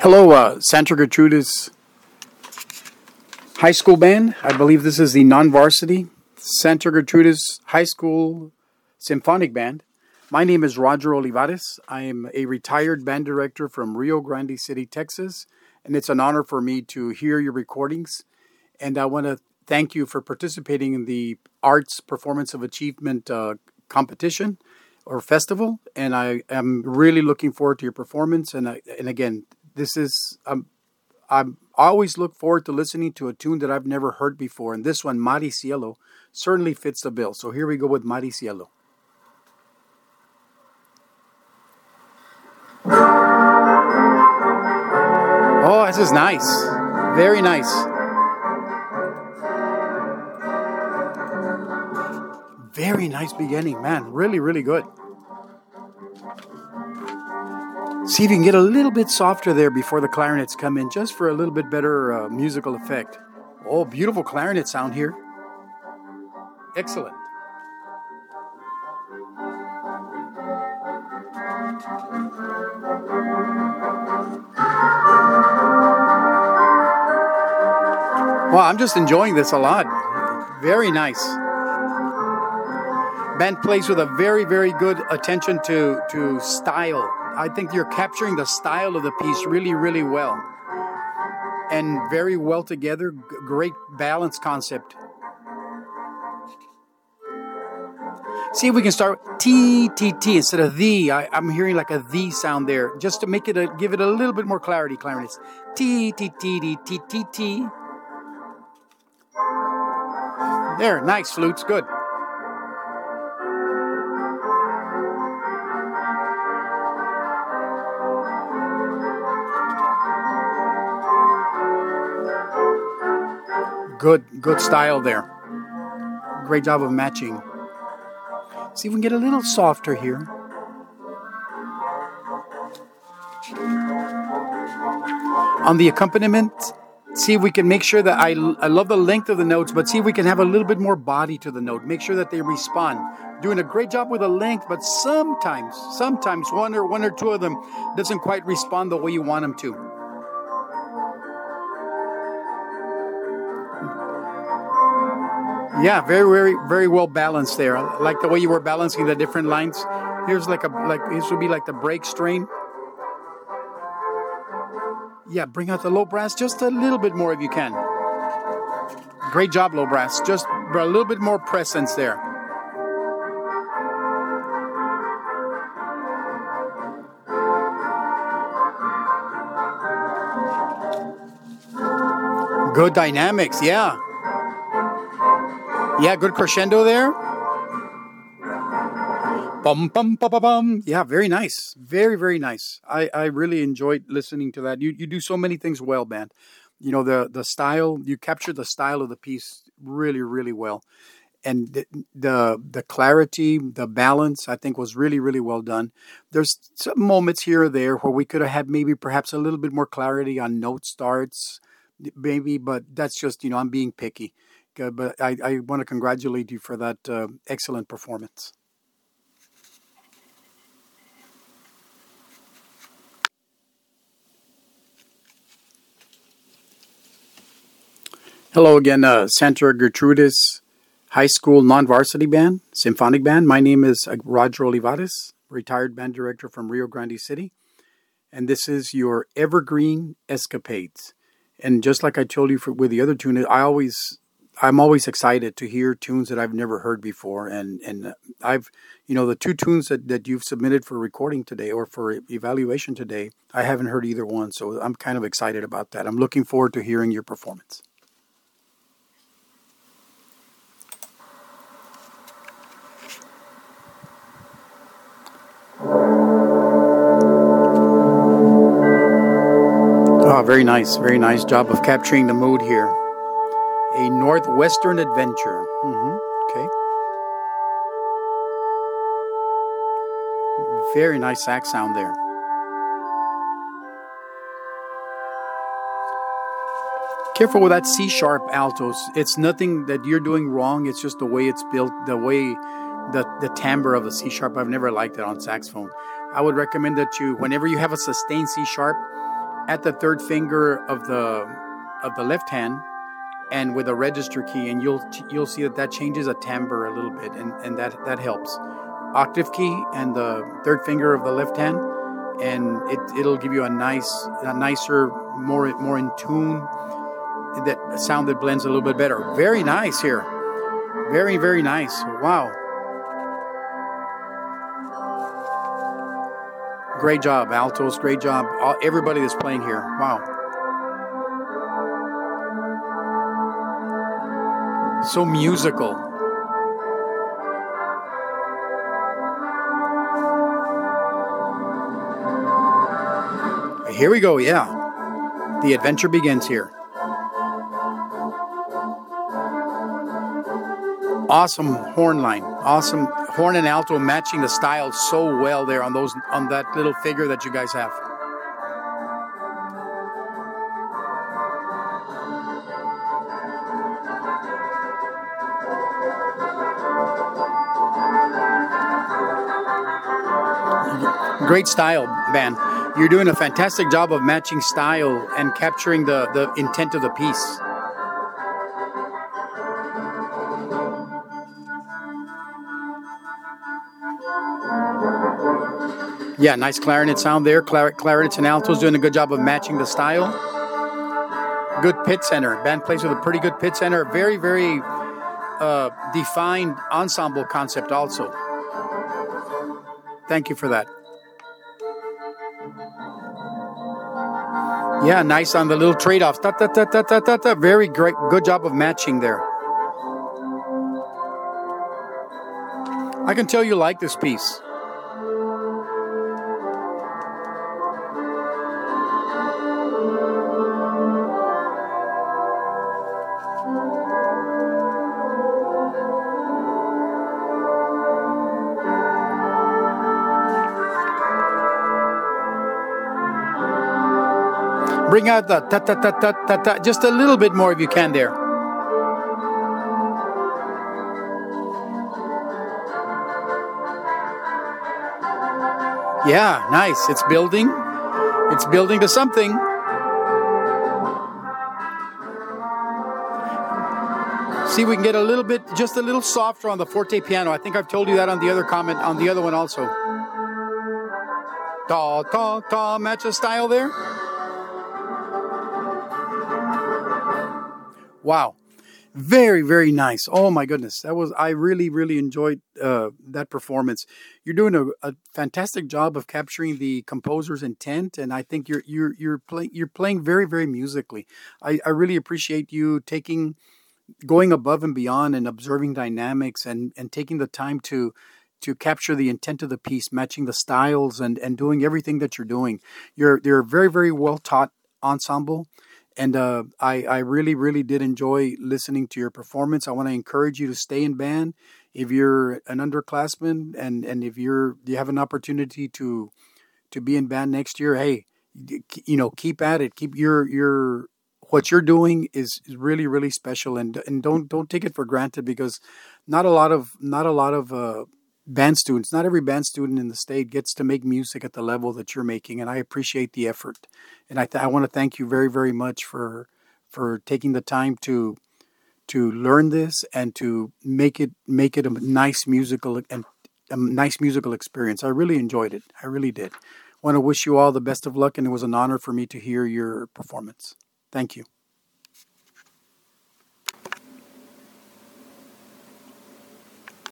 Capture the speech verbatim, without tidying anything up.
Hello, uh, Santa Gertrudis High School Band. I believe this is the non-varsity Santa Gertrudis High School Symphonic Band. My name is Roger Olivares. I am a retired band director from Rio Grande City, Texas, and it's an honor for me to hear your recordings. And I want to thank you for participating in the Arts Performance of Achievement uh, competition or festival. And I am really looking forward to your performance. And I, and again, this is um, I'm I always look forward to listening to a tune that I've never heard before. And this one, Mar y Cielo, certainly fits the bill. So here we go with Mar y Cielo. Oh, this is nice. Very nice. Very nice beginning, man. Really, really good. See if you can get a little bit softer there before the clarinets come in, just for a little bit better uh, musical effect. Oh, beautiful clarinet sound here. Excellent. Well, I'm just enjoying this a lot. Very nice. Band plays with a very, very good attention to, to style. I think you're capturing the style of the piece really, really well. And very well together. G- great balance concept. See if we can start with T, T, T instead of the. I, I'm hearing like a the sound there. Just to make it, a, give it a little bit more clarity, clarinets. T, T, T, T, T, T, T. There, nice flutes, good. Good, good style there. Great job of matching. See if we can get a little softer here. On the accompaniment, see if we can make sure that I, I love the length of the notes, but see if we can have a little bit more body to the note. Make sure that they respond. Doing a great job with the length, but sometimes, sometimes one or one or two of them doesn't quite respond the way you want them to. Yeah, very, very, very well balanced there. I like the way you were balancing the different lines. Here's like a like this would be like the break strain. Yeah, bring out the low brass just a little bit more if you can. Great job, low brass. Just a little bit more presence there. Good dynamics, yeah. Yeah, good crescendo there. Bum, bum, bum, bum, bum. Yeah, very nice. Very, very nice. I, I really enjoyed listening to that. You you do so many things well, man. You know, the, the style, you captured the style of the piece really, really well. And the, the the clarity, the balance, I think was really, really well done. There's some moments here or there where we could have had maybe perhaps a little bit more clarity on note starts, maybe, but that's just, you know, I'm being picky. Uh, but I, I want to congratulate you for that uh, excellent performance. Hello again, uh, Santa Gertrudis High School Non-Varsity Band, Symphonic Band. My name is uh, Roger Olivares, retired band director from Rio Grande City. And this is your Evergreen Escapades. And just like I told you for, with the other tune, I always... I'm always excited to hear tunes that I've never heard before. And, and I've, you know, the two tunes that, that you've submitted for recording today or for evaluation today, I haven't heard either one. So I'm kind of excited about that. I'm looking forward to hearing your performance. Oh, very nice. Very nice job of capturing the mood here. A Northwestern Adventure. Mm-hmm. Okay. Very nice sax sound there. Careful with that C sharp altos. It's nothing that you're doing wrong. It's just the way it's built, the way the the timbre of the C sharp. I've never liked it on saxophone. I would recommend that you, whenever you have a sustained C sharp, at the third finger of the of the left hand, and with a register key, and you'll you'll see that that changes a timbre a little bit, and, and that that helps. Octave key and the third finger of the left hand, and it it'll give you a nice, a nicer, more more in tune, that sound that blends a little bit better. Very nice here, very very nice. Wow, great job, altos. Great job, all, everybody that's playing here. Wow. So musical. Here we go, yeah. The adventure begins here. Awesome horn line. Awesome horn and alto matching the style so well there on those on that little figure that you guys have. Great style, band. You're doing a fantastic job of matching style and capturing the, the intent of the piece. Yeah, nice clarinet sound there. Clar- clarinets and altos doing a good job of matching the style. Good pit center. Band plays with a pretty good pit center. Very, very uh, defined ensemble concept also. Thank you for that. Yeah, nice on the little trade-offs. Da, da, da, da, da, da, da. Very great. Good job of matching there. I can tell you like this piece. Bring out the ta ta ta ta ta ta, just a little bit more if you can there. Yeah, nice. It's building. It's building to something. See, we can get a little bit, just a little softer on the forte piano. I think I've told you that on the other comment, on the other one also. Ta ta ta, match the style there. Wow. Very, very nice. Oh my goodness. That was, I really, really enjoyed uh, that performance. You're doing a, a fantastic job of capturing the composer's intent. And I think you're, you're, you're playing, you're playing very, very musically. I, I really appreciate you taking, going above and beyond and observing dynamics and, and taking the time to, to capture the intent of the piece, matching the styles and, and doing everything that you're doing. You're, you're a very, very well taught ensemble. And uh, I, I really, really did enjoy listening to your performance. I want to encourage you to stay in band. If you're an underclassman and, and if you're you have an opportunity to to be in band next year, hey, you know, keep at it. Keep your your what you're doing is, is really, really special, and and don't don't take it for granted, because not a lot of not a lot of uh, band students, not every band student in the state gets to make music at the level that you're making, and I appreciate the effort. And I th- I want to thank you very, very much for for taking the time to to learn this and to make it make it a nice musical and a nice musical experience. I really enjoyed it. I really did. I want to wish you all the best of luck, and it was an honor for me to hear your performance. Thank you.